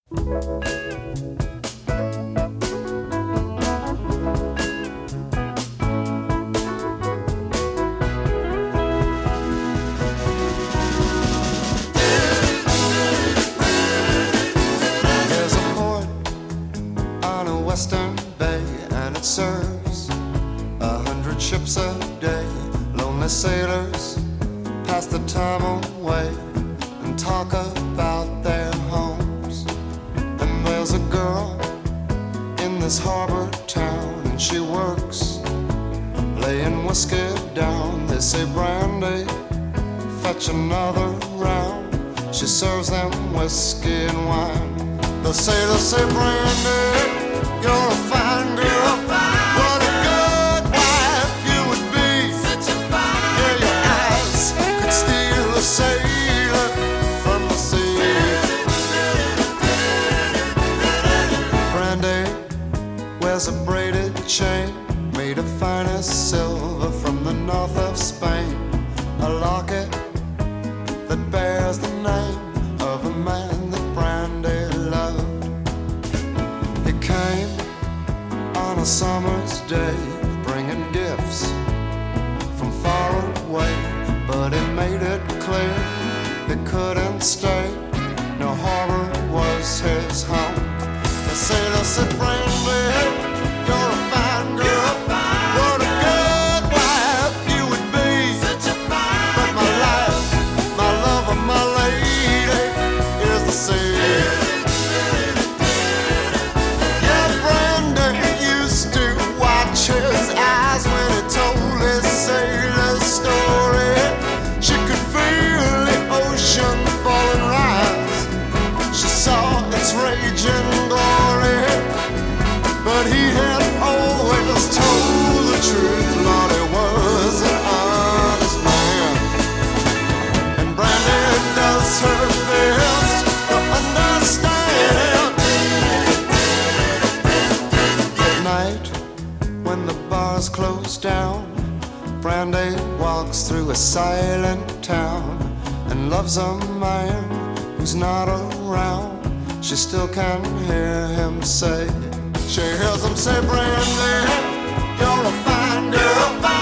There's a port on a western bay, and it serves 100 ships a day. Lonely sailors pass the time away and talk about their homes. And there's a girl in this harbor town, and she works laying whiskey down. They say, Brandy, fetch another round. She serves them whiskey and wine. The sailors say, Brandy, you're a fine girl. What a good wife you would be. Yeah, your eyes could steal a sailor from the sea. Brandy wears a braided chain made of finest silver from the north of Spain. A locket that bears the name of a man that Brandy loved. He came on a summer's day, bringing gifts from far away, but he made it clear he couldn't stay. No harbor was his home. The sailor said, Brandy, you're a fine girl. What a good wife you would be. But my life, my love, and my lady is the sea. Yeah, Brandy used to watch his eyes when he told his sailor story. She could feel the ocean fall and rise. She saw its raging glory. But he had always told the truth. Lord, he was an honest man. And Brandy does her best to understand. At night, when the bars close down, Brandy walks through a silent town and loves a man who's not around. She still can hear him say, she hears him say, Brandy, you're a fine girl.